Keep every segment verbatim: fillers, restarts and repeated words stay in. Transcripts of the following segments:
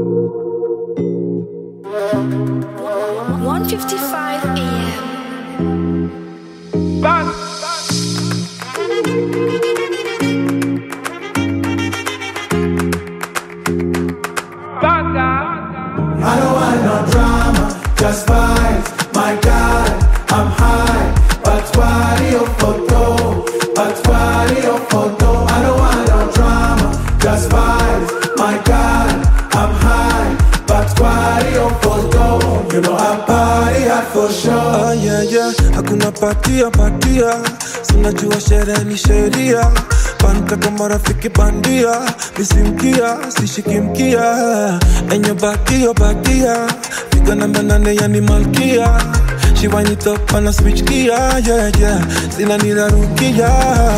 one fifty-five a m Bang! I don't want no drama, just vibes. My God, I'm high. But why your photo? But why your photo? I don't want no drama, just vibes. My God, I'm high. But why your photo? You know I'm party hard for sure. Ah, yeah, yeah. Hakuna patia patia, sinajua sherehe ni sheria. Panta kama rafiki bandia, nisimkia, sishiki mkia. Enyo bakia bakia, figa namba nane yani malkia. She wind it up and I switch gear, yeah, yeah. Sina nirarukia,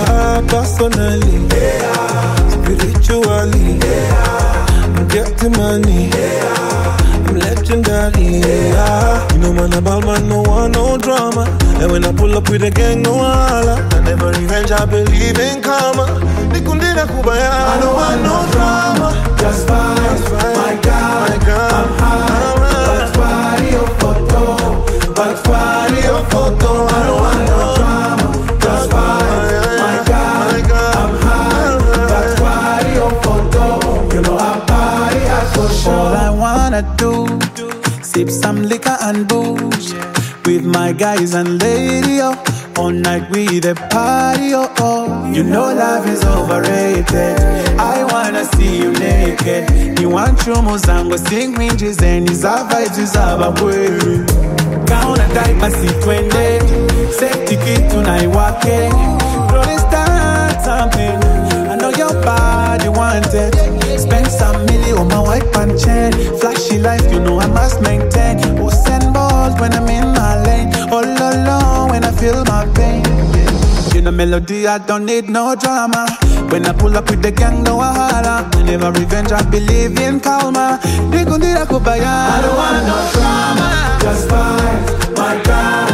personally, yeah. Spiritually, yeah. I'm getting money, yeah. I'm legendary, yeah. You know man about man, no one, no drama. And when I pull up with a gang, no holla. I never revenge, I believe in karma. Nikundina kubaya, I don't want no drama, just vibes. My God, my God, I'm high. But why your photo? But why your photo? I don't want no drama, just vibes. My God, I'm high. But why your photo? You know I'm party hard for sure. All I wanna do, sip some liquor and booze with my guys and lady, oh. All night we the party, oh, oh. You know love is overrated. I wanna see you naked. You want chumo zango sing me jizeni za vibes za babwe. Kauna type basi twende, safety kit tunaiwake. Rolling start something. I know your body want it. Spend some million on my white pan chain. Flashy life, you know I must maintain. Oh, send balls when I'm in my lane. All alone when I feel my pain. You know melody, I don't need no drama. When I pull up with the gang, no wahala. Never revenge, I believe in karma. I don't want no drama, just vibes. My God,